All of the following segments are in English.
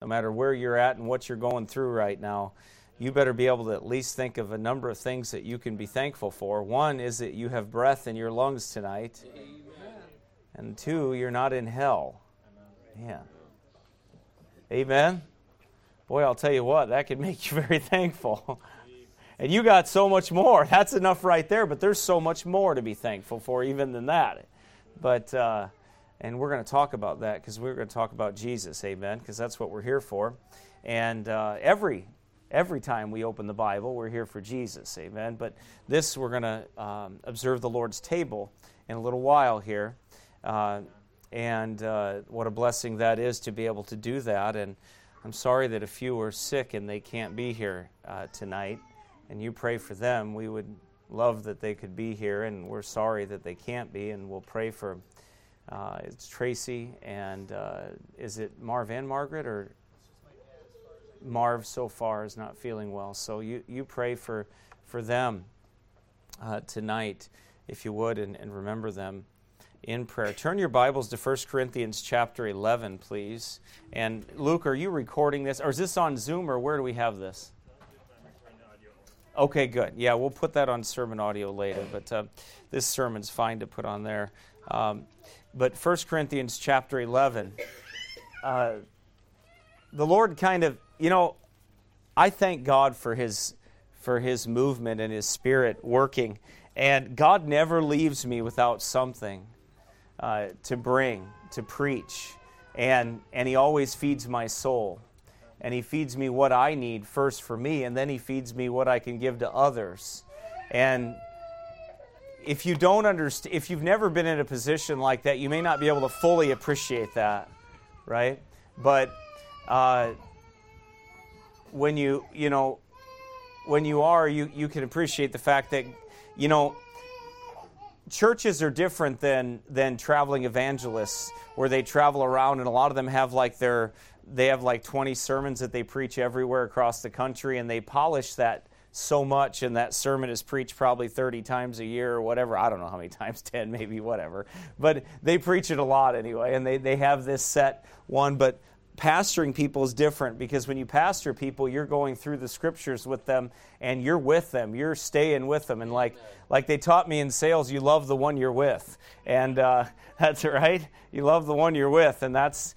matter where you're at and what you're going through right now, you better be able to at least think of a number of things that you can be thankful for. One is that you have breath in your lungs tonight. Amen. And two, you're not in hell. Yeah. Amen? Boy, I'll tell you what, that could make you very thankful. And you got so much more. That's enough right there, but there's so much more to be thankful for even than that. But, and we're going to talk about that because we're going to talk about Jesus, amen, because that's what we're here for. And every time we open the Bible, we're here for Jesus, amen. But this, we're going to observe the Lord's table in a little while here. And what a blessing that is to be able to do that. And I'm sorry that a few are sick and they can't be here tonight. And you pray for them. We would love that they could be here, and we're sorry that they can't be. And we'll pray for it's Tracy and is it Marv and Margaret, or Marv so far is not feeling well. So you pray for them tonight, if you would, and remember them in prayer. Turn your Bibles to 1 Corinthians chapter 11, please. And Luke, are you recording this? Or is this on Zoom, or where do we have this? Okay, good. Yeah, we'll put that on sermon audio later, but this sermon's fine to put on there. But 1 Corinthians chapter 11, the Lord kind of, I thank God for His movement and His Spirit working. And God never leaves me without something to bring, to preach. And He always feeds my soul. And He feeds me what I need first for me, and then He feeds me what I can give to others. And if you don't understand, if you've never been in a position like that, you may not be able to fully appreciate that, right? But when you are, you can appreciate the fact that, churches are different than traveling evangelists, where they travel around, and a lot of them have they have 20 sermons that they preach everywhere across the country, and they polish that so much, and that sermon is preached probably 30 times a year or whatever. I don't know how many times, 10 maybe, whatever. But they preach it a lot anyway, and they have this set one. But pastoring people is different, because when you pastor people, you're going through the Scriptures with them, and you're with them. You're staying with them. And like they taught me in sales, you love the one you're with. And that's right. You love the one you're with, and that's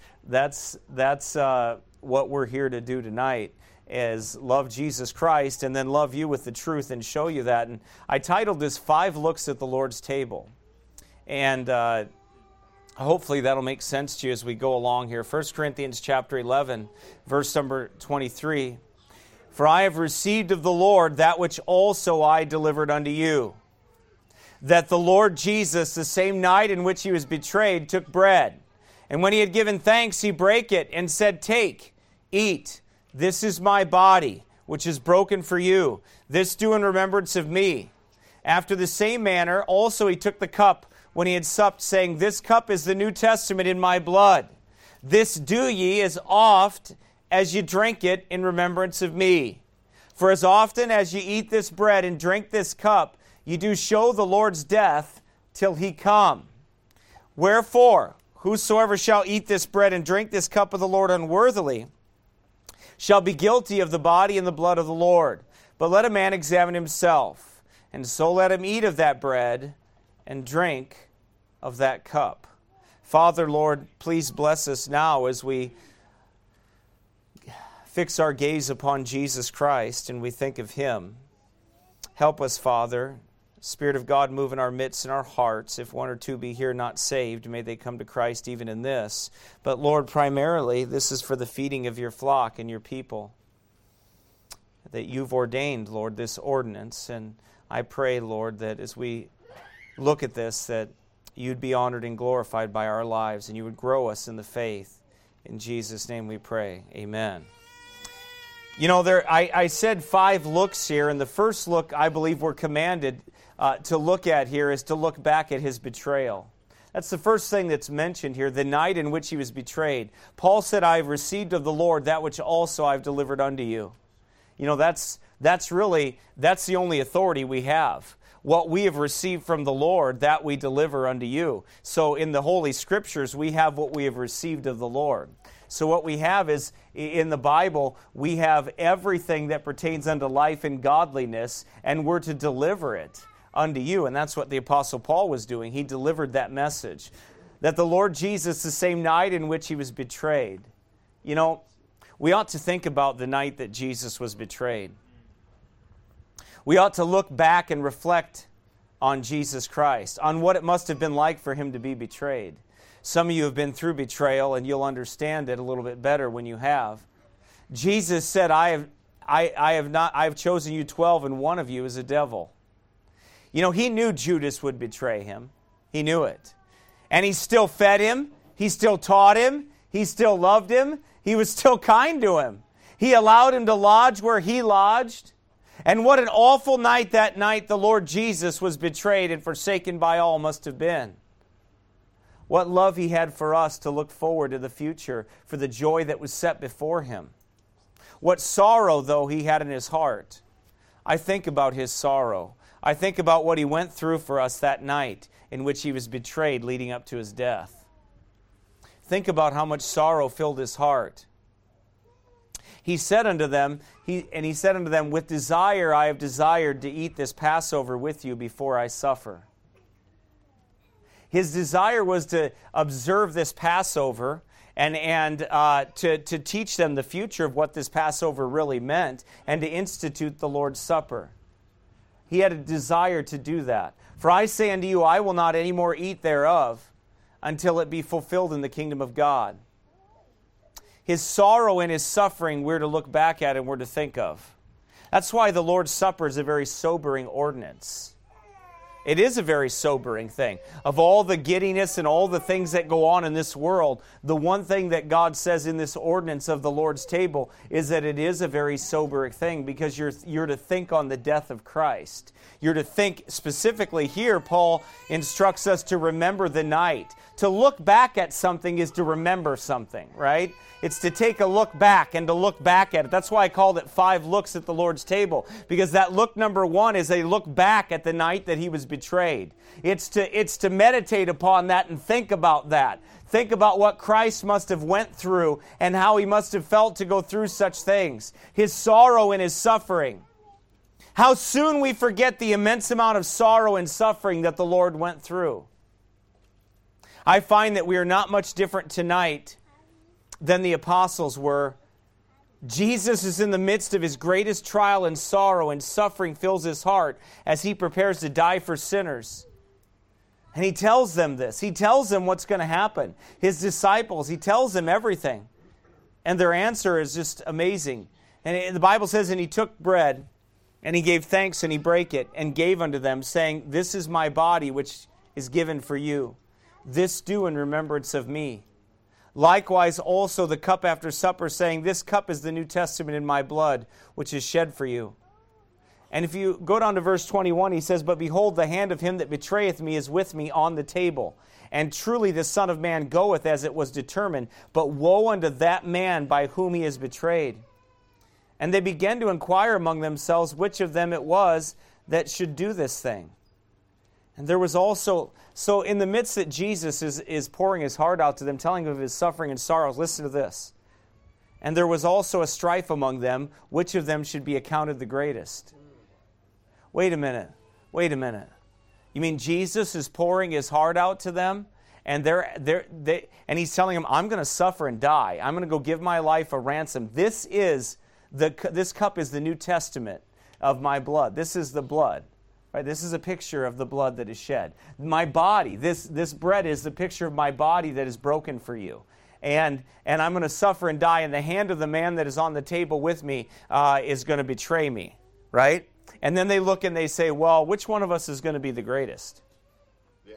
what we're here to do tonight, is love Jesus Christ and then love you with the truth and show you that. And I titled this 5 Looks at the Lord's Table. And hopefully that'll make sense to you as we go along here. 1 Corinthians chapter 11, verse number 23. For I have received of the Lord that which also I delivered unto you, that the Lord Jesus, the same night in which He was betrayed, took bread. And when He had given thanks, He brake it and said, Take, eat, this is my body, which is broken for you. This do in remembrance of me. After the same manner also He took the cup when He had supped, saying, This cup is the New Testament in my blood. This do ye as oft as ye drink it in remembrance of me. For as often as ye eat this bread and drink this cup, ye do show the Lord's death till He come. Wherefore, whosoever shall eat this bread and drink this cup of the Lord unworthily shall be guilty of the body and the blood of the Lord. But let a man examine himself, and so let him eat of that bread and drink of that cup. Father, Lord, please bless us now as we fix our gaze upon Jesus Christ and we think of Him. Help us, Father. Spirit of God, move in our midst and our hearts. If one or two be here not saved, may they come to Christ even in this. But Lord, primarily, this is for the feeding of your flock and your people, that you've ordained, Lord, this ordinance. And I pray, Lord, that as we look at this, that you'd be honored and glorified by our lives, and you would grow us in the faith. In Jesus' name we pray. Amen. I said 5 looks here, and the first look I believe we're commanded to look at here is to look back at His betrayal. That's the first thing that's mentioned here, the night in which He was betrayed. Paul said, I have received of the Lord that which also I have delivered unto you. That's the only authority we have. What we have received from the Lord, that we deliver unto you. So in the Holy Scriptures, we have what we have received of the Lord. So what we have is, in the Bible, we have everything that pertains unto life and godliness, and we're to deliver it unto you. And that's what the Apostle Paul was doing. He delivered that message. That the Lord Jesus, the same night in which he was betrayed. You know, we ought to think about the night that Jesus was betrayed. We ought to look back and reflect on Jesus Christ, on what it must have been like for him to be betrayed. Some of you have been through betrayal, and you'll understand it a little bit better when you have. Jesus said, I have chosen you 12, and one of you is a devil. You know, he knew Judas would betray him. He knew it. And he still fed him. He still taught him. He still loved him. He was still kind to him. He allowed him to lodge where he lodged. And what an awful night that night the Lord Jesus was betrayed and forsaken by all must have been. What love he had for us to look forward to the future, for the joy that was set before him. What sorrow, though, he had in his heart. I think about his sorrow. I think about what he went through for us that night in which he was betrayed leading up to his death. Think about how much sorrow filled his heart. He said unto them, with desire I have desired to eat this Passover with you before I suffer. His desire was to observe this Passover and to teach them the future of what this Passover really meant and to institute the Lord's Supper. He had a desire to do that. For I say unto you, I will not any more eat thereof until it be fulfilled in the kingdom of God. His sorrow and his suffering we're to look back at and we're to think of. That's why the Lord's Supper is a very sobering ordinance. It is a very sobering thing. Of all the giddiness and all the things that go on in this world, the one thing that God says in this ordinance of the Lord's table is that it is a very sobering thing because you're to think on the death of Christ. You're to think specifically here, Paul instructs us to remember the night. To look back at something is to remember something, right? It's to take a look back and to look back at it. That's why I called it 5 looks at the Lord's table, because that look number 1 is a look back at the night that he was betrayed. It's to meditate upon that and think about that. Think about what Christ must have went through and how he must have felt to go through such things. His sorrow and his suffering. How soon we forget the immense amount of sorrow and suffering that the Lord went through. I find that we are not much different tonight than the apostles were. Jesus is in the midst of his greatest trial and sorrow, and suffering fills his heart as he prepares to die for sinners. And he tells them this. He tells them what's going to happen. His disciples, he tells them everything. And their answer is just amazing. And the Bible says, and he took bread, and he gave thanks, and he brake it, and gave unto them, saying, This is my body, which is given for you. This do in remembrance of me. Likewise also the cup after supper, saying, This cup is the New Testament in my blood, which is shed for you. And if you go down to verse 21, he says, But behold, the hand of him that betrayeth me is with me on the table. And truly the Son of Man goeth as it was determined, but woe unto that man by whom he is betrayed. And they began to inquire among themselves which of them it was that should do this thing. And there was also, so in the midst that Jesus is pouring his heart out to them, telling them of his suffering and sorrows, listen to this. And there was also a strife among them, which of them should be accounted the greatest. Wait a minute. You mean Jesus is pouring his heart out to them? And and he's telling them, I'm going to suffer and die. I'm going to go give my life a ransom. This cup is the New Testament of my blood. This is the blood. Right, this is a picture of the blood that is shed. My body, this bread is the picture of my body that is broken for you. And I'm going to suffer and die, and the hand of the man that is on the table with me is going to betray me. Right? And then they look and they say, well, which one of us is going to be the greatest? Yeah.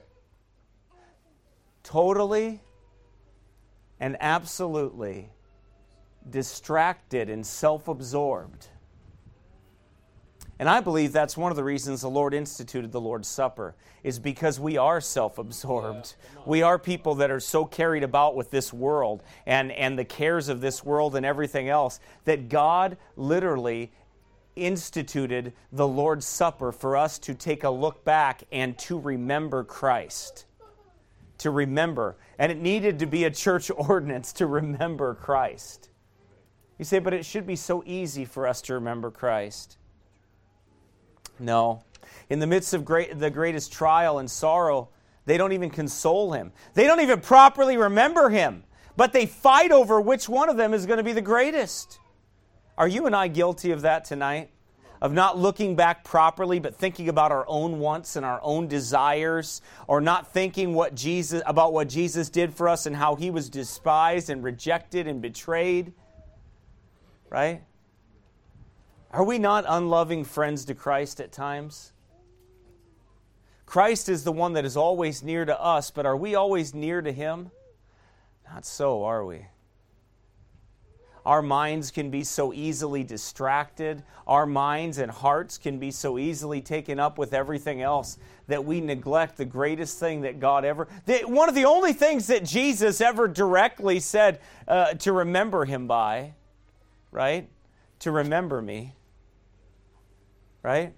Totally and absolutely distracted and self-absorbed. And I believe that's one of the reasons the Lord instituted the Lord's Supper, is because we are self-absorbed. We are people that are so carried about with this world and the cares of this world and everything else that God literally instituted the Lord's Supper for us to take a look back and to remember Christ. to remember. And it needed to be a church ordinance to remember Christ. You say, but it should be so easy for us to remember Christ. No. In the midst of the greatest trial and sorrow, they don't even console him. They don't even properly remember him. But they fight over which one of them is going to be the greatest. Are you and I guilty of that tonight? Of not looking back properly, but thinking about our own wants and our own desires, or not thinking about what Jesus did for us and how he was despised and rejected and betrayed? Right? Are we not unloving friends to Christ at times? Christ is the one that is always near to us, but are we always near to him? Not so, are we? Our minds can be so easily distracted. Our minds and hearts can be so easily taken up with everything else that we neglect the greatest thing that God ever... One of the only things that Jesus ever directly said to remember him by, right? To remember me, right?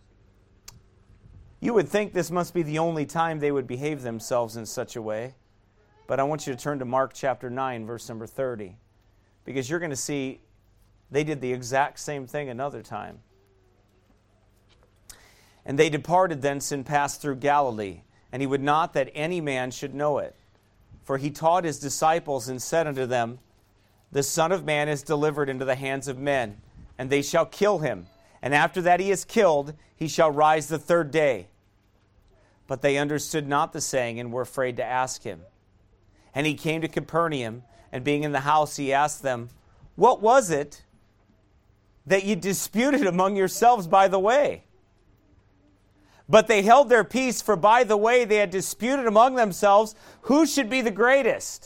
You would think this must be the only time they would behave themselves in such a way. But I want you to turn to Mark chapter 9, verse number 30. Because you're going to see they did the exact same thing another time. And they departed thence and passed through Galilee. And he would not that any man should know it. For he taught his disciples and said unto them, the Son of Man is delivered into the hands of men, and they shall kill him. And after that he is killed, he shall rise the third day. But they understood not the saying, and were afraid to ask him. And he came to Capernaum, and being in the house, he asked them, what was it that ye disputed among yourselves by the way? But they held their peace, for by the way they had disputed among themselves who should be the greatest.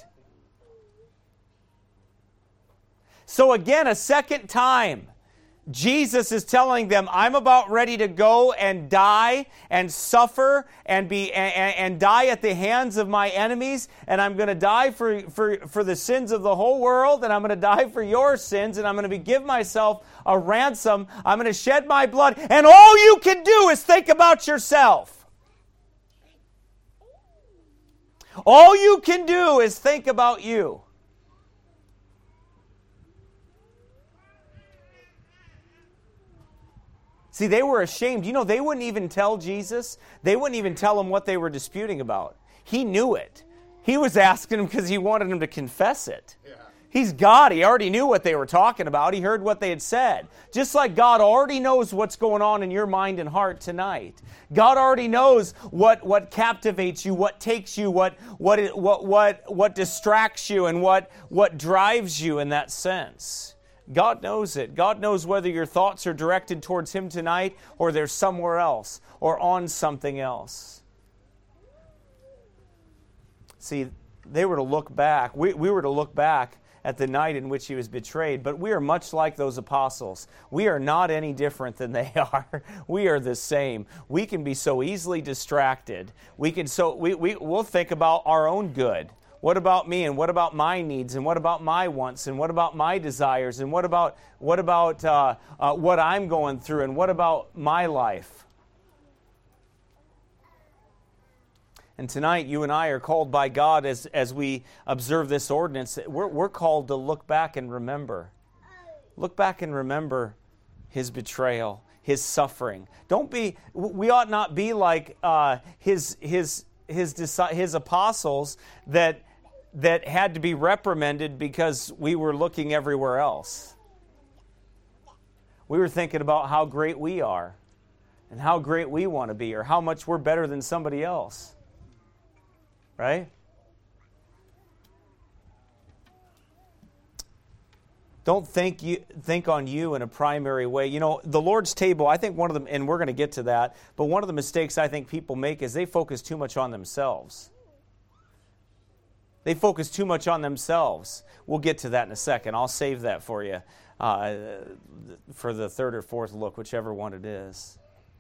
So again, a second time, Jesus is telling them, I'm about ready to go and die and suffer and die at the hands of my enemies, and I'm going to die for the sins of the whole world, and I'm going to die for your sins, and I'm going to give myself a ransom. I'm going to shed my blood, and all you can do is think about yourself. All you can do is think about you. See, they were ashamed. You know, they wouldn't even tell Jesus. They wouldn't even tell him what they were disputing about. He knew it. He was asking him because he wanted him to confess it. Yeah. He's God. He already knew what they were talking about. He heard what they had said. Just like God already knows what's going on in your mind and heart tonight. God already knows what captivates you, what takes you, what distracts you, and what drives you in that sense. God knows it. God knows whether your thoughts are directed towards him tonight or they're somewhere else or on something else. See, they were to look back. We were to look back at the night in which he was betrayed, but we are much like those apostles. We are not any different than they are. We are the same. We can be so easily distracted. We'll think about our own good. What about me, and what about my needs, and what about my wants, and what about my desires, and what about what I'm going through, and what about my life? And tonight, you and I are called by God as we observe this ordinance. We're called to look back and remember. Look back and remember his betrayal, his suffering. We ought not be like his apostles that had to be reprimanded because we were looking everywhere else. We were thinking about how great we are and how great we want to be, or how much we're better than somebody else. Right? Don't think on you in a primary way. You know, the Lord's table, I think one of them, and we're going to get to that, but one of the mistakes I think people make is they focus too much on themselves. They focus too much on themselves. We'll get to that in a second. I'll save that for you for the third or fourth look, whichever one it is.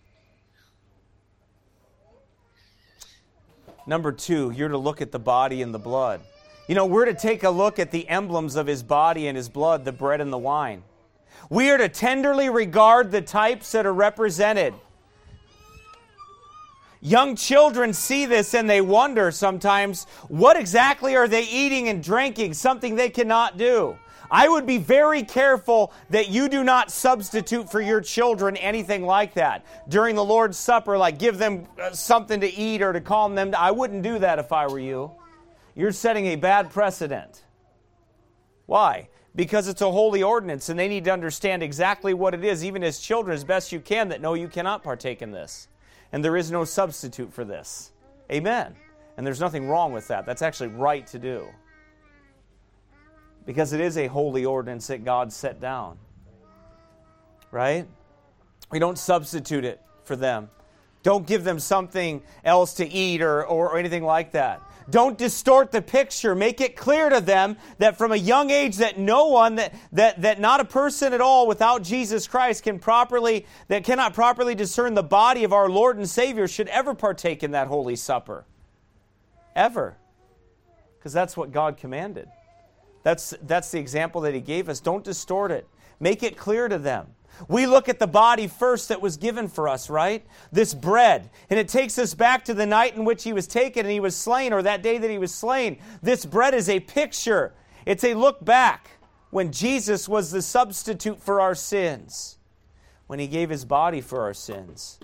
Number 2, you're to look at the body and the blood. You know, we're to take a look at the emblems of his body and his blood, the bread and the wine. We are to tenderly regard the types that are represented. Young children see this and they wonder sometimes, what exactly are they eating and drinking? Something they cannot do. I would be very careful that you do not substitute for your children anything like that. During the Lord's Supper, like give them something to eat or to calm them. I wouldn't do that if I were you. You're setting a bad precedent. Why? Because it's a holy ordinance and they need to understand exactly what it is, even as children, as best you can, that no, you cannot partake in this. And there is no substitute for this. Amen. And there's nothing wrong with that. That's actually right to do. Because it is a holy ordinance that God set down. Right? We don't substitute it for them. Don't give them something else to eat or anything like that. Don't distort the picture. Make it clear to them that from a young age that no one, that not a person at all without Jesus Christ cannot properly discern the body of our Lord and Savior should ever partake in that Holy Supper. Ever. Because that's what God commanded. That's the example that He gave us. Don't distort it. Make it clear to them. We look at the body first that was given for us, right? This bread. And it takes us back to the night in which He was taken and He was slain, or that day that He was slain. This bread is a picture. It's a look back when Jesus was the substitute for our sins. When He gave His body for our sins.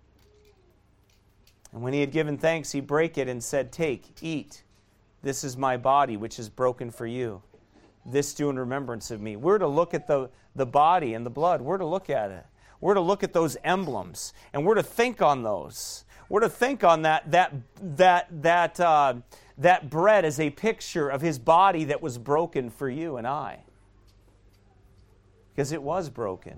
And when He had given thanks, He brake it and said, "Take, eat. This is my body, which is broken for you. This do in remembrance of me." We're to look at the body and the blood. We're to look at it. We're to look at those emblems, and we're to think on those. We're to think on that bread as a picture of His body that was broken for you and I. Because it was broken.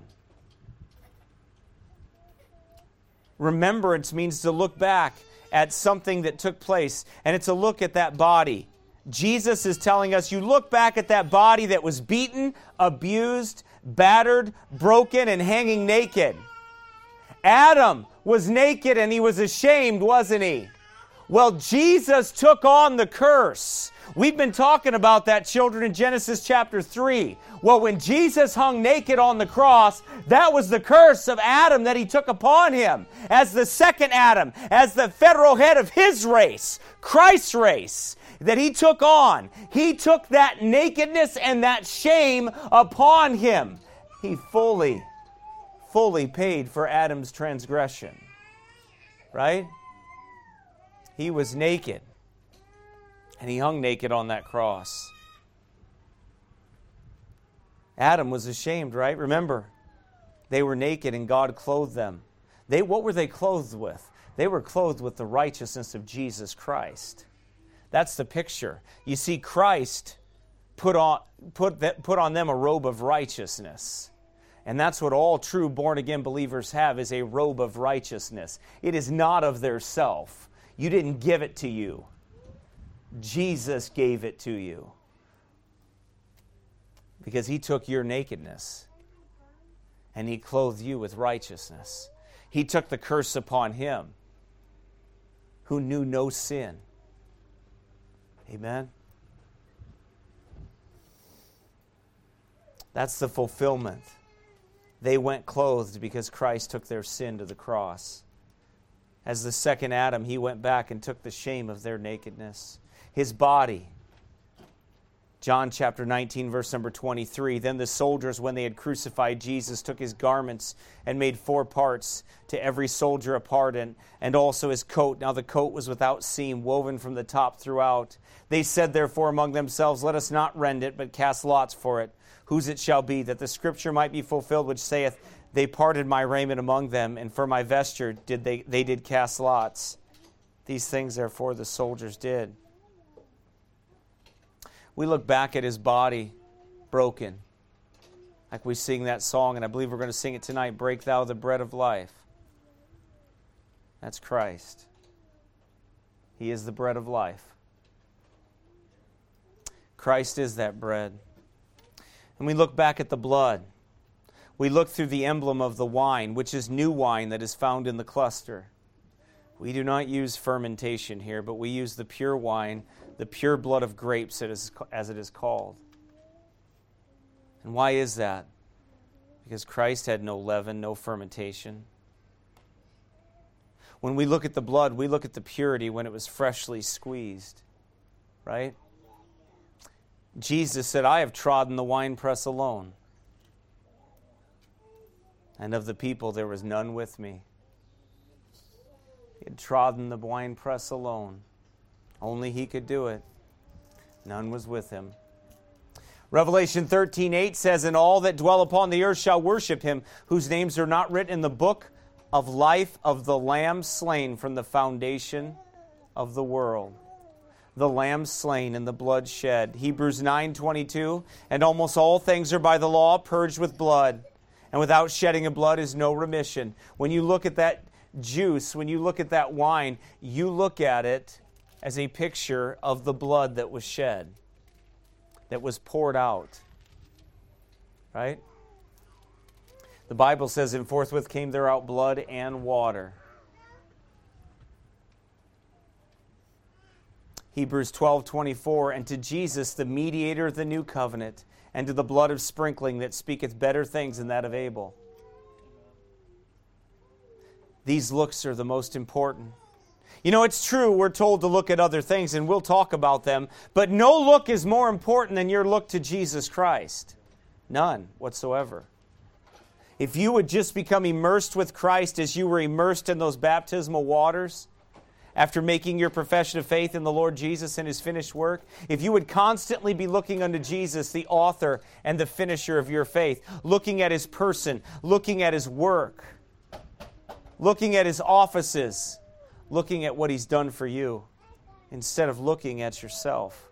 Remembrance means to look back at something that took place, and it's a look at that body. Jesus is telling us, you look back at that body that was beaten, abused, battered, broken, and hanging naked. Adam was naked and he was ashamed, wasn't he? Well, Jesus took on the curse. We've been talking about that, children, in Genesis chapter 3. Well, when Jesus hung naked on the cross, that was the curse of Adam that He took upon Him. As the second Adam, as the federal head of His race, Christ's race, that He took on. He took that nakedness and that shame upon Him. He fully paid for Adam's transgression. Right? He was naked. And He hung naked on that cross. Adam was ashamed, right? Remember, they were naked and God clothed them. What were they clothed with? They were clothed with the righteousness of Jesus Christ. That's the picture. You see, Christ put on them a robe of righteousness. And that's what all true born-again believers have, is a robe of righteousness. It is not of their self. You didn't give it to you. Jesus gave it to you. Because He took your nakedness and He clothed you with righteousness. He took the curse upon Him who knew no sin. Amen? That's the fulfillment. They went clothed because Christ took their sin to the cross. As the second Adam, He went back and took the shame of their nakedness. His body. John chapter 19, verse number 23. Then the soldiers, when they had crucified Jesus, took His garments and made 4 parts, to every soldier a part, and also His coat. Now the coat was without seam, woven from the top throughout. They said therefore among themselves, "Let us not rend it, but cast lots for it, whose it shall be, that the scripture might be fulfilled, which saith, They parted my raiment among them, and for my vesture they did cast lots. These things therefore the soldiers did." We look back at His body broken. Like we sing that song, and I believe we're going to sing it tonight, "Break thou the bread of life." That's Christ. He is the bread of life. Christ is that bread. And we look back at the blood. We look through the emblem of the wine, which is new wine that is found in the cluster. We do not use fermentation here, but we use the pure wine, the pure blood of grapes, as it is called. And why is that? Because Christ had no leaven, no fermentation. When we look at the blood, we look at the purity when it was freshly squeezed, right? Jesus said, I have trodden the winepress alone, and of the people there was none with me. He had trodden the winepress alone. Only he could do it. None was with him. Revelation 13:8 says, and all that dwell upon the earth shall worship him, whose names are not written in the book of life of the Lamb slain from the foundation of the world. The Lamb slain and the blood shed. Hebrews 9:22, and almost all things are by the law purged with blood, and without shedding of blood is no remission. When you look at that juice, when you look at that wine, you look at it as a picture of the blood that was shed, that was poured out. Right? The Bible says, and forthwith came there out blood and water. Hebrews 12:24, and to Jesus, the mediator of the new covenant, and to the blood of sprinkling that speaketh better things than that of Abel. These looks are the most important. You know, it's true, we're told to look at other things, and we'll talk about them, but no look is more important than your look to Jesus Christ. None whatsoever. If you would just become immersed with Christ as you were immersed in those baptismal waters, after making your profession of faith in the Lord Jesus and His finished work, if you would constantly be looking unto Jesus, the author and the finisher of your faith, looking at His person, looking at His work, looking at His offices, looking at what He's done for you, instead of looking at yourself.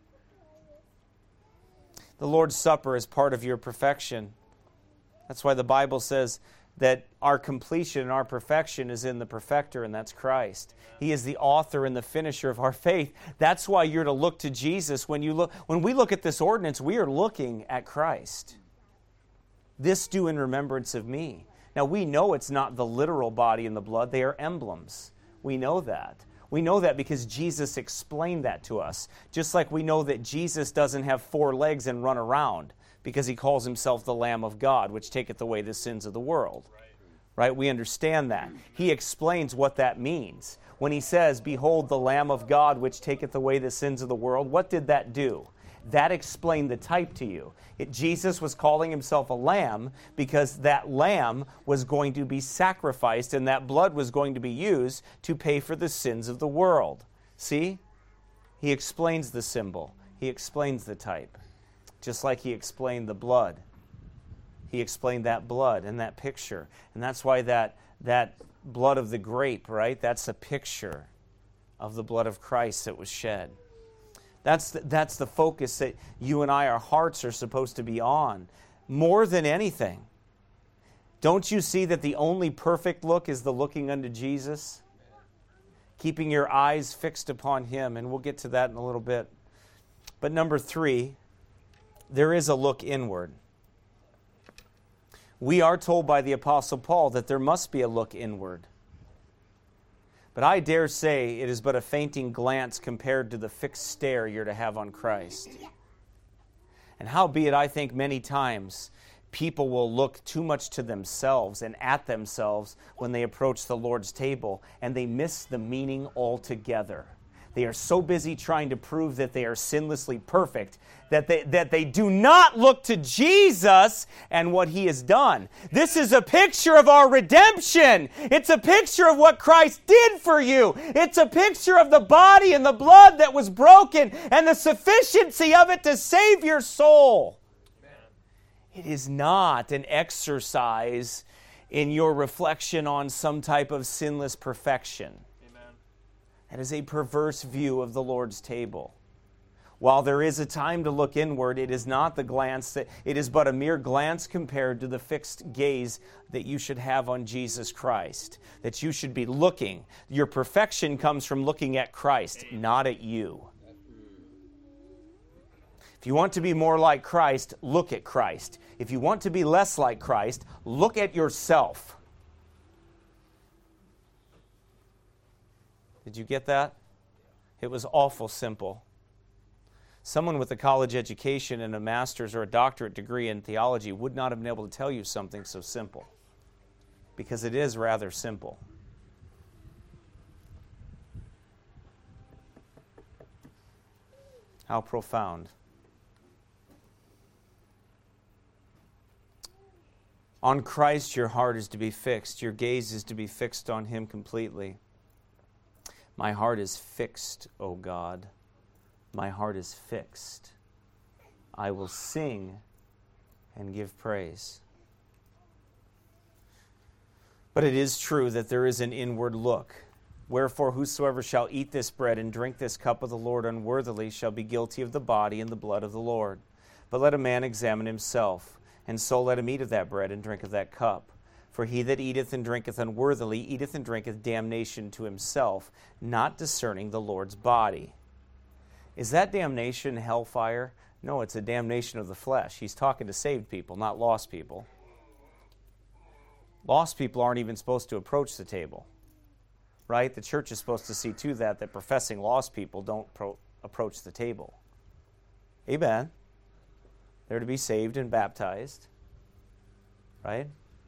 The Lord's Supper is part of your perfection. That's why the Bible says that our completion and our perfection is in the perfecter, and that's Christ. He is the author and the finisher of our faith. That's why you're to look to Jesus. When we look at this ordinance, we are looking at Christ. This do in remembrance of me. Now we know it's not the literal body and the blood, they are emblems. We know that. We know that because Jesus explained that to us. Just like we know that Jesus doesn't have 4 legs and run around, because He calls Himself the Lamb of God, which taketh away the sins of the world. Right? We understand that. He explains what that means. When He says, behold the Lamb of God, which taketh away the sins of the world, what did that do? That explained the type to you. Jesus was calling Himself a lamb because that lamb was going to be sacrificed and that blood was going to be used to pay for the sins of the world. See? He explains the symbol. He explains the type. Just like He explained the blood. He explained that blood and that picture. And that's why that blood of the grape, right? That's a picture of the blood of Christ that was shed. That's the focus that you and I, our hearts are supposed to be on. More than anything. Don't you see that the only perfect look is the looking unto Jesus? Keeping your eyes fixed upon Him. And we'll get to that in a little bit. But number 3, there is a look inward. We are told by the Apostle Paul that there must be a look inward. But I dare say it is but a fainting glance compared to the fixed stare you're to have on Christ. And howbeit I think many times people will look too much to themselves and at themselves when they approach the Lord's table, and they miss the meaning altogether. They are so busy trying to prove that they are sinlessly perfect that they do not look to Jesus and what He has done. This is a picture of our redemption. It's a picture of what Christ did for you. It's a picture of the body and the blood that was broken and the sufficiency of it to save your soul. It is not an exercise in your reflection on some type of sinless perfection. That is a perverse view of the Lord's table. While there is a time to look inward, it is not the glance it is but a mere glance compared to the fixed gaze that you should have on Jesus Christ. That you should be looking. Your perfection comes from looking at Christ, not at you. If you want to be more like Christ, look at Christ. If you want to be less like Christ, look at yourself. Did you get that? It was awful simple. Someone with a college education and a master's or a doctorate degree in theology would not have been able to tell you something so simple, because it is rather simple. How profound. On Christ your heart is to be fixed. Your gaze is to be fixed on Him completely. My heart is fixed, O God. My heart is fixed. I will sing and give praise. But it is true that there is an inward look. Wherefore whosoever shall eat this bread and drink this cup of the Lord unworthily shall be guilty of the body and the blood of the Lord. But let a man examine himself, and so let him eat of that bread and drink of that cup. For he that eateth and drinketh unworthily eateth and drinketh damnation to himself, not discerning the Lord's body. Is that damnation hellfire? No, it's a damnation of the flesh. He's talking to saved people, not lost people. Lost people aren't even supposed to approach the table. Right? The church is supposed to see to that professing lost people don't approach the table. Amen. They're to be saved and baptized. Right?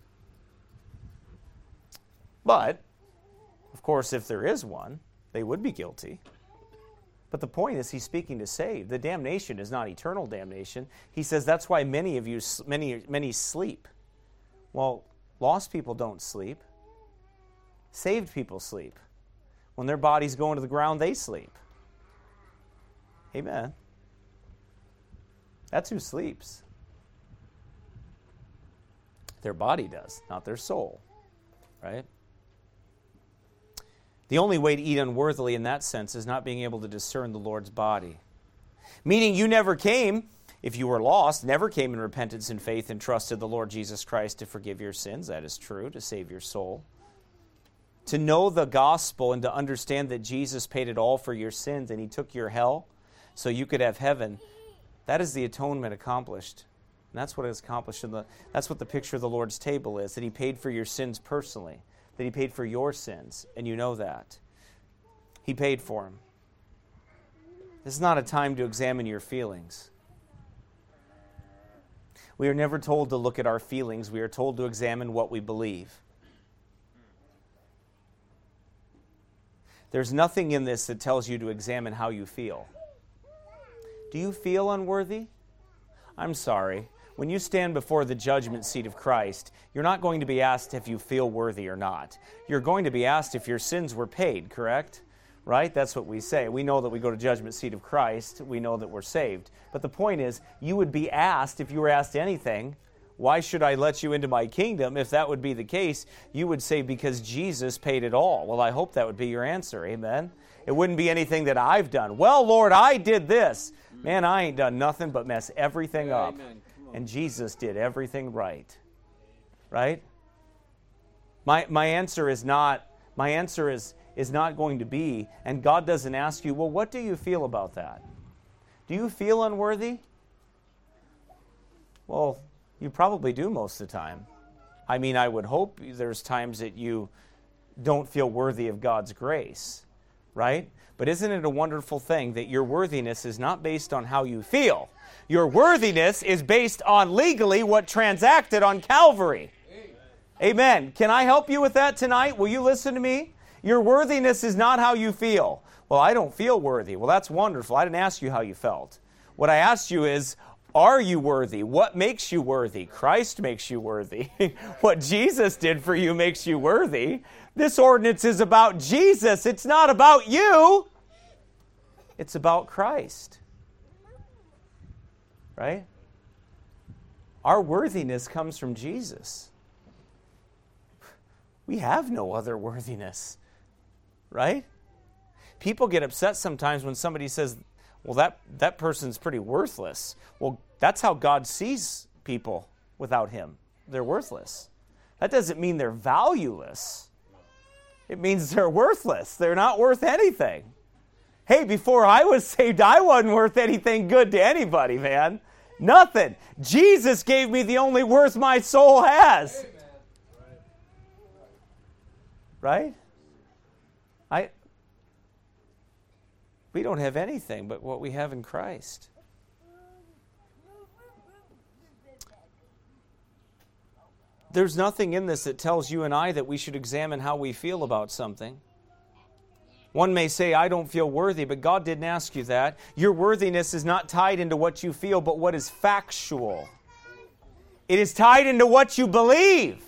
But, of course, if there is one, they would be guilty. But the point is, he's speaking to saved. The damnation is not eternal damnation. He says that's why many sleep. Well, lost people don't sleep. Saved people sleep. When their bodies go into the ground, they sleep. Amen. That's who sleeps. Their body does, not their soul. Right? The only way to eat unworthily in that sense is not being able to discern the Lord's body. Meaning you never came, if you were lost, never came in repentance and faith and trusted the Lord Jesus Christ to forgive your sins. That is true, to save your soul. To know the gospel and to understand that Jesus paid it all for your sins and He took your hell so you could have heaven, that is the atonement accomplished. And that's what is accomplished. That's what the picture of the Lord's table is, that He paid for your sins personally, that He paid for your sins, and you know that. He paid for them. This is not a time to examine your feelings. We are never told to look at our feelings. We are told to examine what we believe. There's nothing in this that tells you to examine how you feel. Do you feel unworthy? I'm sorry. When you stand before the judgment seat of Christ, you're not going to be asked if you feel worthy or not. You're going to be asked if your sins were paid, correct? Right? That's what we say. We know that we go to judgment seat of Christ. We know that we're saved. But the point is, you would be asked, if you were asked anything, why should I let you into my kingdom? If that would be the case, you would say, because Jesus paid it all. Well, I hope that would be your answer. Amen? It wouldn't be anything that I've done. Well, Lord, I did this. Man, I ain't done nothing but mess everything up. And Jesus did everything right. Right? My answer is not going to be, and God doesn't ask you, well, what do you feel about that? Do you feel unworthy? Well, you probably do most of the time. I mean, I would hope there's times that you don't feel worthy of God's grace, right? But isn't it a wonderful thing that your worthiness is not based on how you feel? Your worthiness is based on legally what transacted on Calvary. Amen. Can I help you with that tonight? Will you listen to me? Your worthiness is not how you feel. Well, I don't feel worthy. Well, that's wonderful. I didn't ask you how you felt. What I asked you is, are you worthy? What makes you worthy? Christ makes you worthy. What Jesus did for you makes you worthy. This ordinance is about Jesus. It's not about you. It's about Christ. Right? Our worthiness comes from Jesus. We have no other worthiness. Right? People get upset sometimes when somebody says, well, that person's pretty worthless. Well, that's how God sees people without Him. They're worthless. That doesn't mean they're valueless. It means they're worthless. They're not worth anything. Hey, before I was saved, I wasn't worth anything good to anybody, man. Nothing. Jesus gave me the only worth my soul has. Right? We don't have anything but what we have in Christ. There's nothing in this that tells you and I that we should examine how we feel about something. One may say, I don't feel worthy, but God didn't ask you that. Your worthiness is not tied into what you feel, but what is factual. It is tied into what you believe.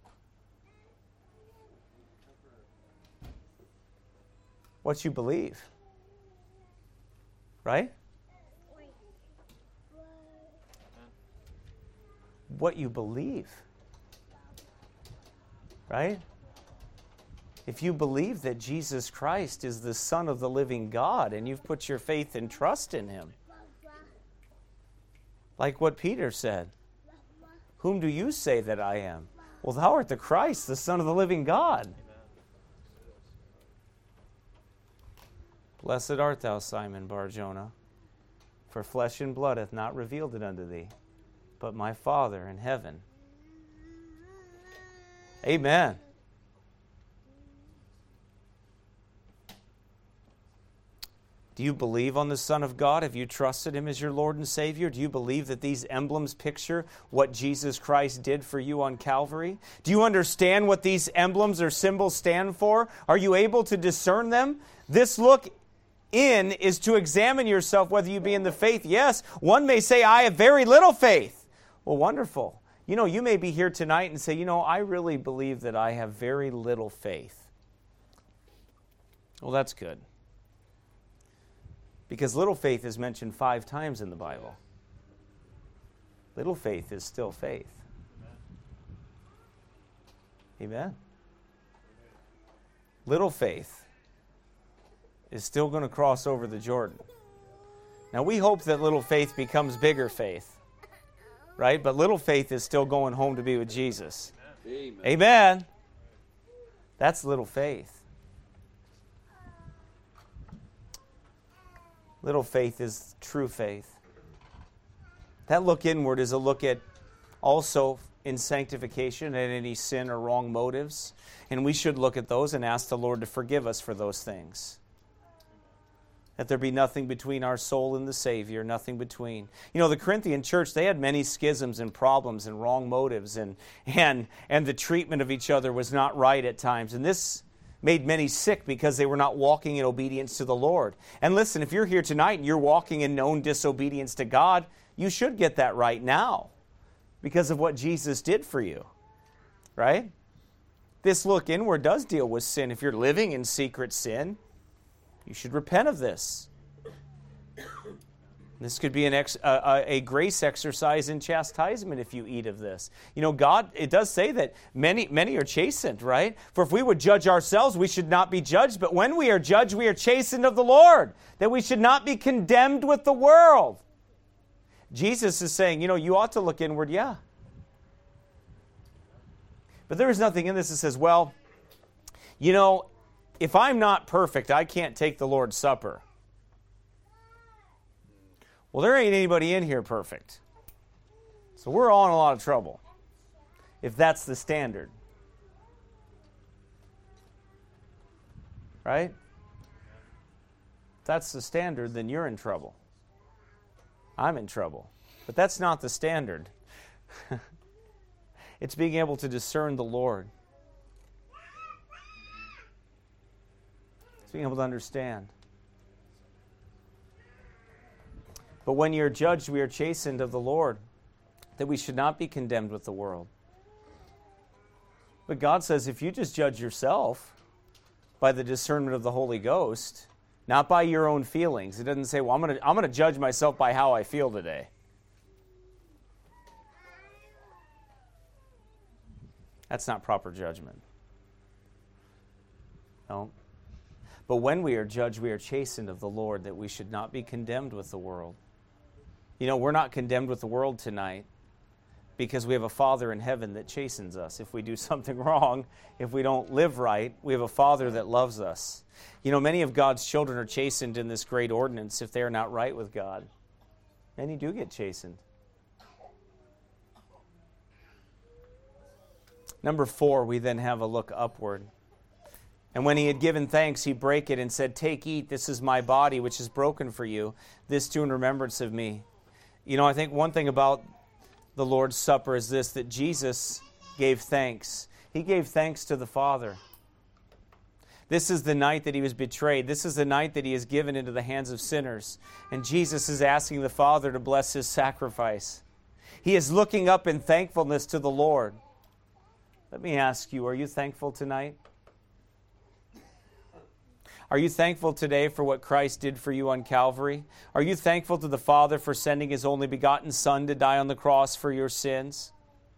What you believe. Right? What you believe. Right? If you believe that Jesus Christ is the Son of the living God and you've put your faith and trust in Him, like what Peter said, whom do you say that I am? Well, thou art the Christ, the Son of the living God. Blessed art thou, Simon Bar-Jonah, for flesh and blood hath not revealed it unto thee, but my Father in heaven. Amen. Do you believe on the Son of God? Have you trusted Him as your Lord and Savior? Do you believe that these emblems picture what Jesus Christ did for you on Calvary? Do you understand what these emblems or symbols stand for? Are you able to discern them? This look in is to examine yourself whether you be in the faith. Yes, one may say, I have very little faith. Well, wonderful. You may be here tonight and say, I really believe that I have very little faith. Well, that's good. Because little faith is mentioned 5 times in the Bible. Little faith is still faith. Amen. Little faith is still going to cross over the Jordan. Now, we hope that little faith becomes bigger faith, right? But little faith is still going home to be with Jesus. Amen. Amen. That's little faith. Little faith is true faith. That look inward is a look at also in sanctification at any sin or wrong motives. And we should look at those and ask the Lord to forgive us for those things. That there be nothing between our soul and the Savior, nothing between. The Corinthian church, they had many schisms and problems and wrong motives, and the treatment of each other was not right at times. And this made many sick because they were not walking in obedience to the Lord. And listen, if you're here tonight and you're walking in known disobedience to God, you should get that right now because of what Jesus did for you, right? This look inward does deal with sin. If you're living in secret sin, you should repent of this. This could be a grace exercise in chastisement if you eat of this. God, it does say that many are chastened, right? For if we would judge ourselves, we should not be judged. But when we are judged, we are chastened of the Lord, that we should not be condemned with the world. Jesus is saying, you ought to look inward, yeah. But there is nothing in this that says, well, if I'm not perfect, I can't take the Lord's Supper. Well, there ain't anybody in here perfect. So we're all in a lot of trouble if that's the standard. Right? If that's the standard, then you're in trouble. I'm in trouble. But that's not the standard. It's being able to discern the Lord. It's being able to understand. But when you're judged, we are chastened of the Lord, that we should not be condemned with the world. But God says if you just judge yourself by the discernment of the Holy Ghost, not by your own feelings. It doesn't say, well, I'm going to judge myself by how I feel today. That's not proper judgment. No. But when we are judged, we are chastened of the Lord, that we should not be condemned with the world. We're not condemned with the world tonight because we have a Father in heaven that chastens us. If we do something wrong, if we don't live right, we have a Father that loves us. Many of God's children are chastened in this great ordinance if they are not right with God. Many do get chastened. Number 4, we then have a look upward. And when he had given thanks, he brake it and said, Take, eat, this is my body, which is broken for you. This do in remembrance of me. I think one thing about the Lord's Supper is this, that Jesus gave thanks. He gave thanks to the Father. This is the night that he was betrayed. This is the night that he is given into the hands of sinners. And Jesus is asking the Father to bless his sacrifice. He is looking up in thankfulness to the Lord. Let me ask you, are you thankful tonight? Are you thankful today for what Christ did for you on Calvary? Are you thankful to the Father for sending his only begotten Son to die on the cross for your sins?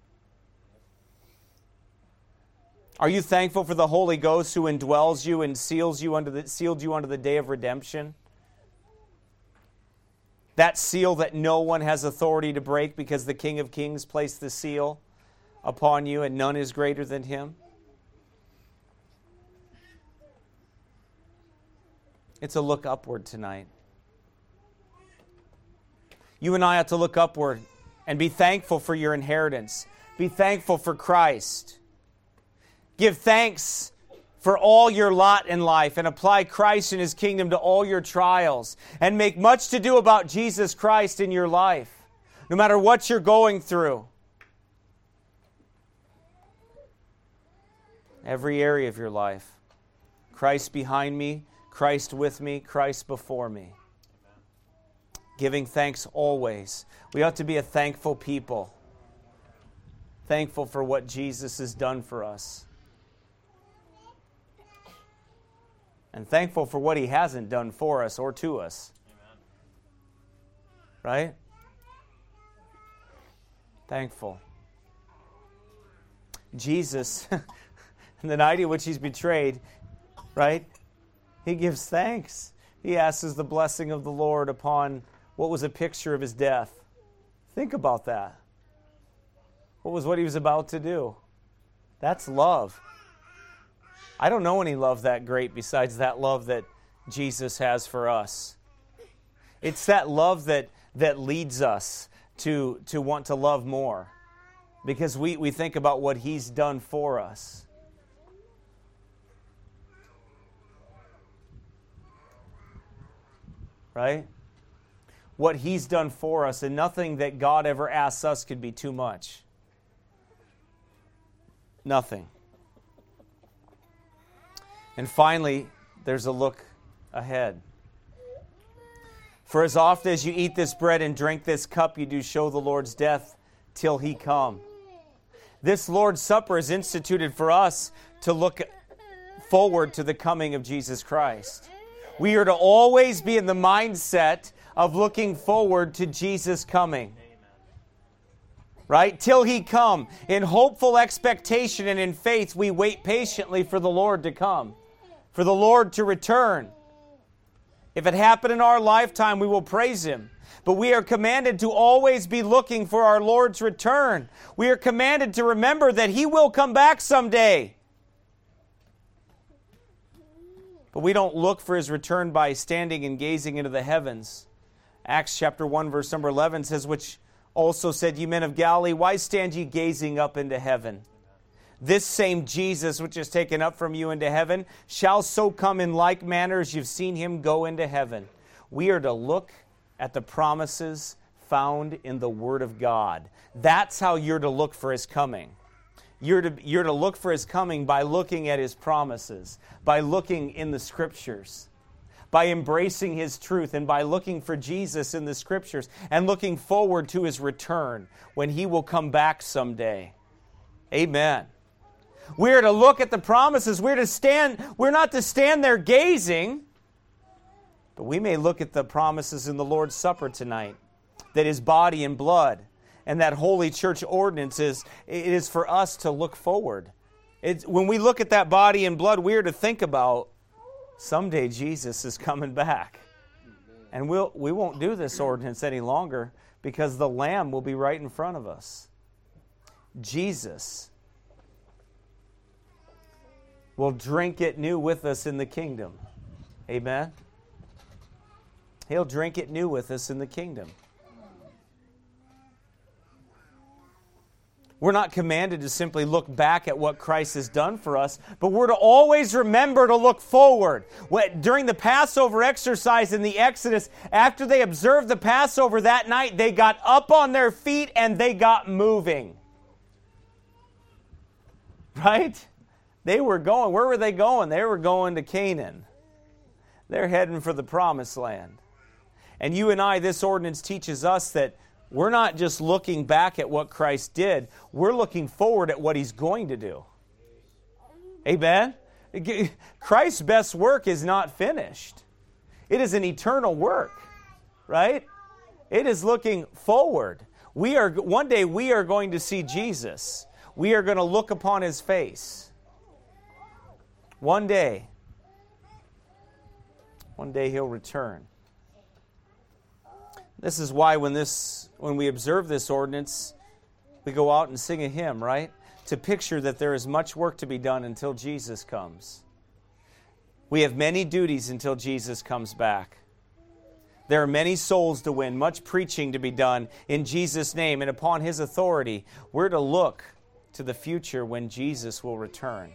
Are you thankful for the Holy Ghost who indwells you and sealed you unto the day of redemption? That seal that no one has authority to break because the King of Kings placed the seal upon you and none is greater than him? It's a look upward tonight. You and I ought to look upward and be thankful for your inheritance. Be thankful for Christ. Give thanks for all your lot in life and apply Christ and his kingdom to all your trials. And make much to do about Jesus Christ in your life, no matter what you're going through. Every area of your life. Christ behind me, Christ with me, Christ before me. Giving thanks always. We ought to be a thankful people. Thankful for what Jesus has done for us. And thankful for what he hasn't done for us or to us. Amen. Right? Thankful. Jesus, in the night in which he's betrayed, right? He gives thanks. He asks the blessing of the Lord upon what was a picture of his death. Think about that. What he was about to do? That's love. I don't know any love that great besides that love that Jesus has for us. It's that love that leads us to want to love more because we think about what he's done for us. Right? What he's done for us, and nothing that God ever asks us could be too much. Nothing. And finally, there's a look ahead. For as often as you eat this bread and drink this cup, you do show the Lord's death till he come. This Lord's Supper is instituted for us to look forward to the coming of Jesus Christ. We are to always be in the mindset of looking forward to Jesus coming. Right? Till he come. In hopeful expectation and in faith, we wait patiently for the Lord to come. For the Lord to return. If it happened in our lifetime, we will praise him. But we are commanded to always be looking for our Lord's return. We are commanded to remember that he will come back someday. But we don't look for his return by standing and gazing into the heavens. Acts chapter 1 verse number 11 says, which also said, ye men of Galilee, why stand ye gazing up into heaven? This same Jesus which is taken up from you into heaven shall so come in like manner as you've seen him go into heaven. We are to look at the promises found in the Word of God. That's how you're to look for his coming. You're to look for his coming by looking at his promises, by looking in the Scriptures, by embracing his truth, and by looking for Jesus in the Scriptures, and looking forward to his return when he will come back someday. Amen. We're to look at the promises. We're not to stand there gazing, but we may look at the promises in the Lord's Supper tonight, that his body and blood and that holy church ordinance it is for us to look forward. When we look at that body and blood, we are to think about someday Jesus is coming back. And we won't do this ordinance any longer because the Lamb will be right in front of us. Jesus will drink it new with us in the kingdom. Amen? He'll drink it new with us in the kingdom. We're not commanded to simply look back at what Christ has done for us, but we're to always remember to look forward. During the Passover exercise in the Exodus, after they observed the Passover that night, they got up on their feet and they got moving. Right? They were going, where were they going? They were going to Canaan. They're heading for the promised land. And you and I, this ordinance teaches us that we're not just looking back at what Christ did. We're looking forward at what He's going to do. Amen? Christ's best work is not finished. It is an eternal work, right? It is looking forward. One day we are going to see Jesus. We are going to look upon His face. One day He'll return. This is why when we observe this ordinance, we go out and sing a hymn, right? To picture that there is much work to be done until Jesus comes. We have many duties until Jesus comes back. There are many souls to win, much preaching to be done in Jesus' name, and upon His authority, we're to look to the future when Jesus will return.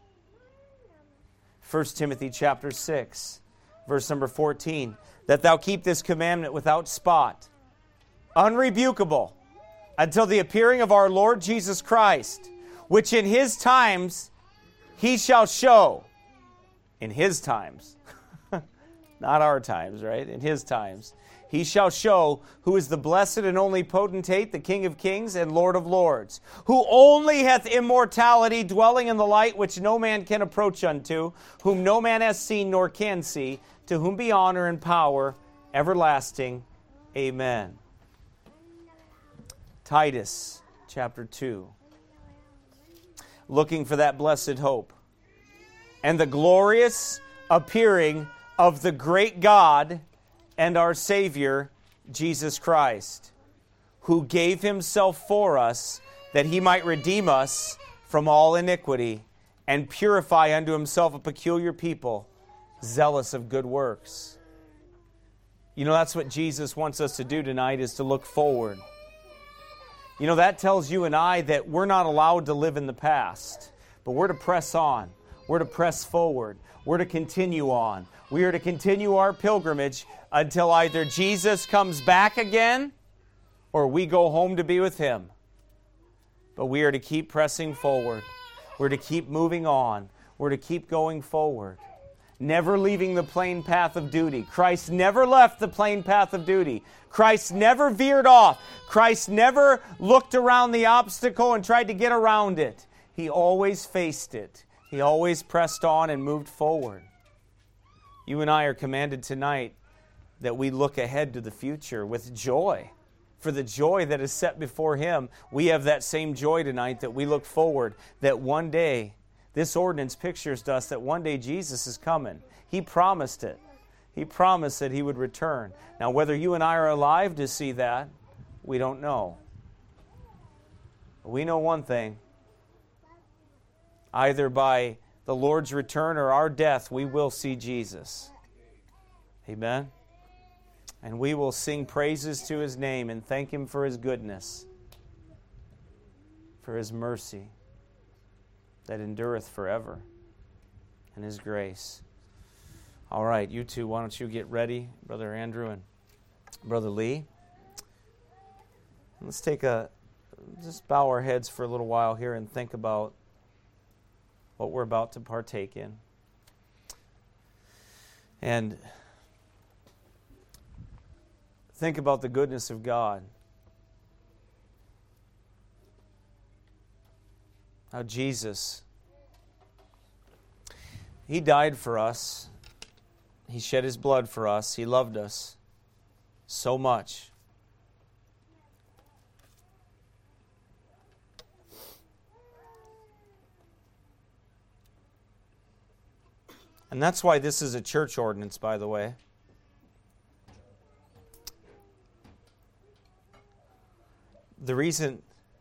1 Timothy chapter 6, verse number 14, that thou keep this commandment without spot, unrebukable, until the appearing of our Lord Jesus Christ, which in His times He shall show. In His times. Not our times, right? In His times. He shall show who is the blessed and only potentate, the King of kings and Lord of lords, who only hath immortality, dwelling in the light which no man can approach unto, whom no man has seen nor can see, to whom be honor and power everlasting. Amen. Titus chapter 2. Looking for that blessed hope and the glorious appearing of the great God and our Savior, Jesus Christ, who gave Himself for us that He might redeem us from all iniquity and purify unto Himself a peculiar people, zealous of good works. You know, that's what Jesus wants us to do tonight, is to look forward. You know, that tells you and I that we're not allowed to live in the past, but we're to press on. We're to press forward. We're to continue on. We are to continue our pilgrimage until either Jesus comes back again or we go home to be with Him. But we are to keep pressing forward. We're to keep moving on. We're to keep going forward. Never leaving the plain path of duty. Christ never left the plain path of duty. Christ never veered off. Christ never looked around the obstacle and tried to get around it. He always faced it. He always pressed on and moved forward. You and I are commanded tonight that we look ahead to the future with joy. For the joy that is set before Him, we have that same joy tonight, that we look forward, that one day, this ordinance pictures to us that one day Jesus is coming. He promised it. He promised that He would return. Now, whether you and I are alive to see that, we don't know. We know one thing. Either by the Lord's return or our death, we will see Jesus. Amen? And we will sing praises to His name and thank Him for His goodness, for His mercy that endureth forever, and His grace. All right, you two, why don't you get ready, Brother Andrew and Brother Lee. Let's just bow our heads for a little while here and think about what we're about to partake in. And think about the goodness of God. How Jesus, He died for us. He shed His blood for us. He loved us so much. And that's why this is a church ordinance, by the way. The reason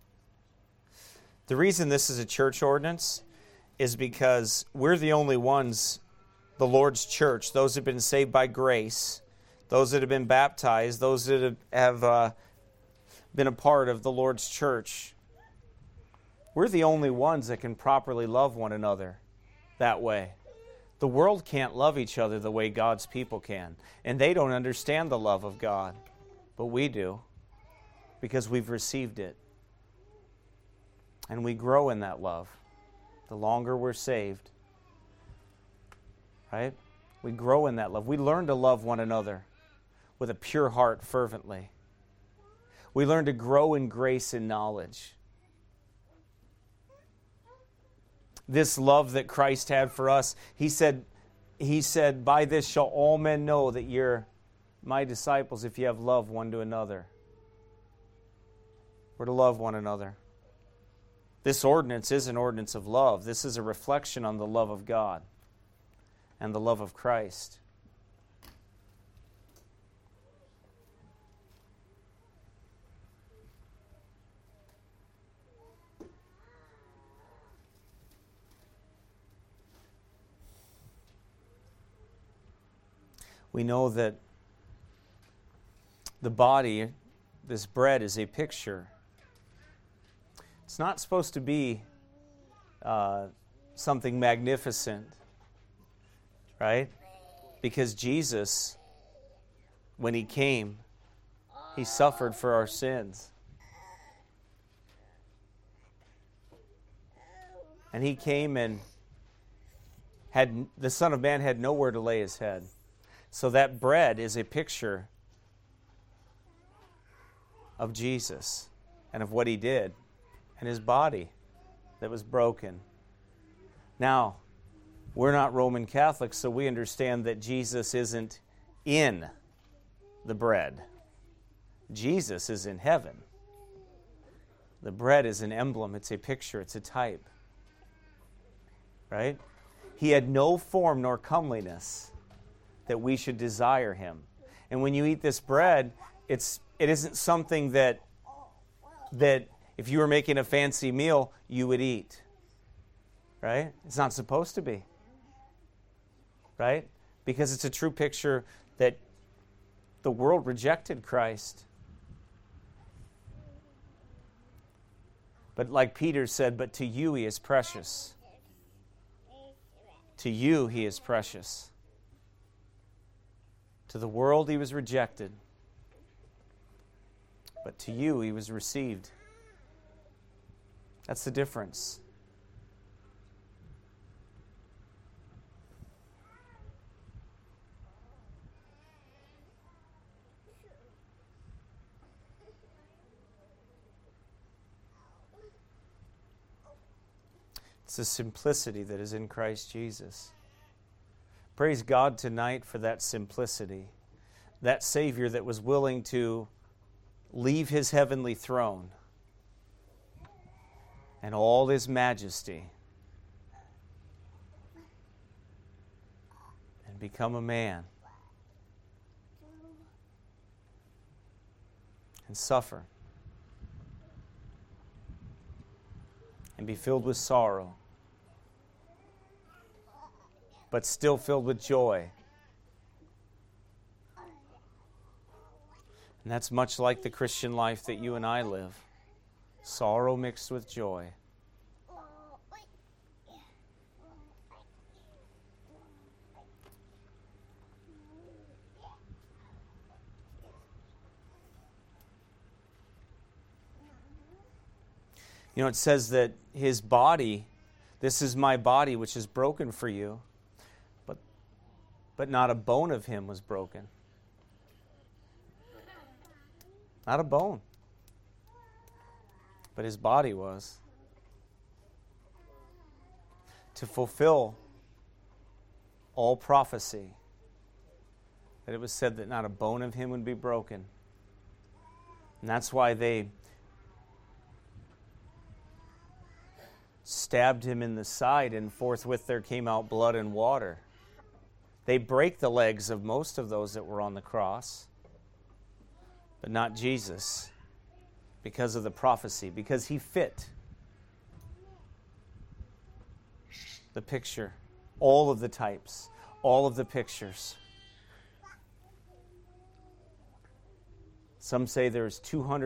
this is a church ordinance is because we're the only ones, the Lord's church, those who have been saved by grace, those that have been baptized, those that have been a part of the Lord's church. We're the only ones that can properly love one another that way. The world can't love each other the way God's people can, and they don't understand the love of God, but we do, because we've received it. And we grow in that love. the longer we're saved. Right? We grow in that love. We learn to love one another with a pure heart fervently. We learn to grow in grace and knowledge. This love that Christ had for us, He said, by this shall all men know that you're my disciples if you have love one to another. We're to love one another. This ordinance is an ordinance of love. This is a reflection on the love of God and the love of Christ. We know that the body, this bread, is a picture. It's not supposed to be something magnificent, right? Because Jesus, when He came, He suffered for our sins. And He came and the Son of Man had nowhere to lay His head. So that bread is a picture of Jesus and of what He did and His body that was broken. Now, we're not Roman Catholics, so we understand that Jesus isn't in the bread. Jesus is in heaven. The bread is an emblem, it's a picture, it's a type. Right? He had no form nor comeliness that we should desire Him. And when you eat this bread, it isn't something that if you were making a fancy meal, you would eat. Right? It's not supposed to be. Right? Because it's a true picture that the world rejected Christ. But like Peter said, but to you He is precious. To you He is precious. To the world He was rejected, but to you He was received. That's the difference. It's the simplicity that is in Christ Jesus. Praise God tonight for that simplicity. That Savior that was willing to leave His heavenly throne and all His majesty and become a man and suffer and be filled with sorrow, but still filled with joy. And that's much like the Christian life that you and I live. Sorrow mixed with joy. You know, it says that His body, this is my body which is broken for you, but not a bone of Him was broken. Not a bone. But His body was. To fulfill all prophecy, that it was said that not a bone of Him would be broken. And that's why they stabbed Him in the side, and forthwith there came out blood and water. They break the legs of most of those that were on the cross, but not Jesus, because of the prophecy, because He fit the picture, all of the types, all of the pictures. Some say there's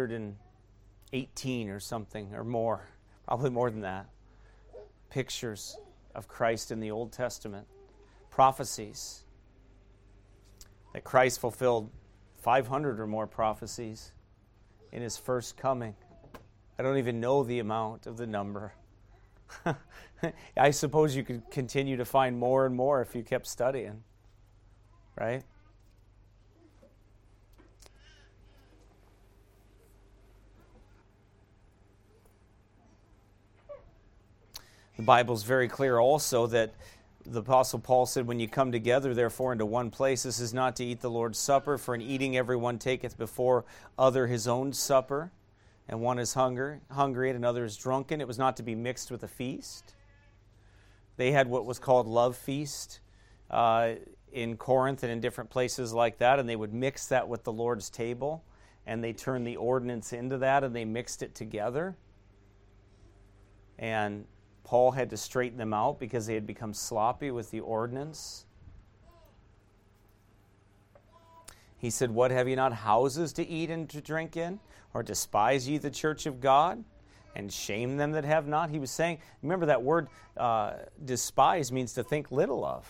218 or something, or more, probably more than that, pictures of Christ in the Old Testament. Prophecies that Christ fulfilled 500 or more prophecies in His first coming. I don't even know the amount of the number. I suppose you could continue to find more and more if you kept studying, right? The Bible's very clear also that the Apostle Paul said, when you come together, therefore, into one place, this is not to eat the Lord's Supper, for in eating everyone taketh before other his own supper, and one is hungry, and another is drunken. It was not to be mixed with a feast. They had what was called love feast in Corinth and in different places like that, and they would mix that with the Lord's table, and they turned the ordinance into that, and they mixed it together. And Paul had to straighten them out because they had become sloppy with the ordinance. He said, what, have ye not houses to eat and to drink in? Or despise ye the church of God? And shame them that have not? He was saying, remember that word despise means to think little of.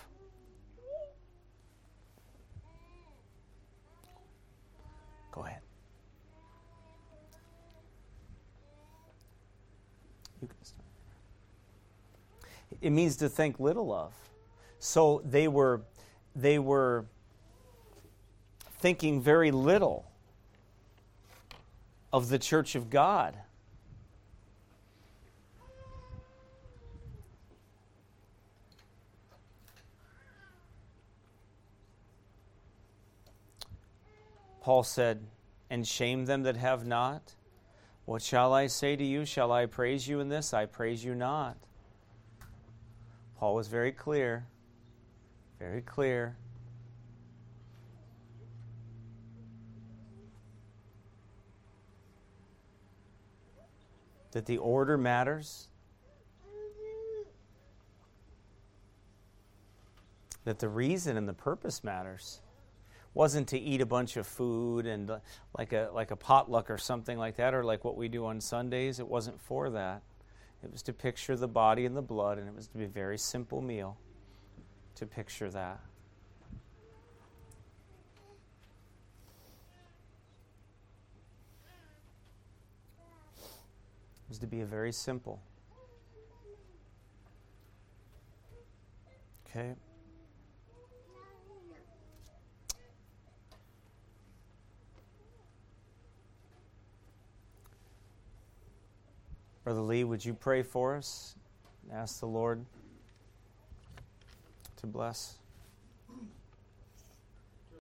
Go ahead. You can start. It means to think little of. So they were thinking very little of the church of God. Paul said, and shame them that have not. What shall I say to you? Shall I praise you in this? I praise you not. Paul was very clear, very clear. That the order matters, that the reason and the purpose matters. Wasn't to eat a bunch of food and like a potluck or something like that, or like what we do on Sundays. It wasn't for that. It was to picture the body and the blood, and it was to be a very simple meal to picture that. It was to be a very simple. Okay. Brother Lee, would you pray for us? Ask the Lord to bless.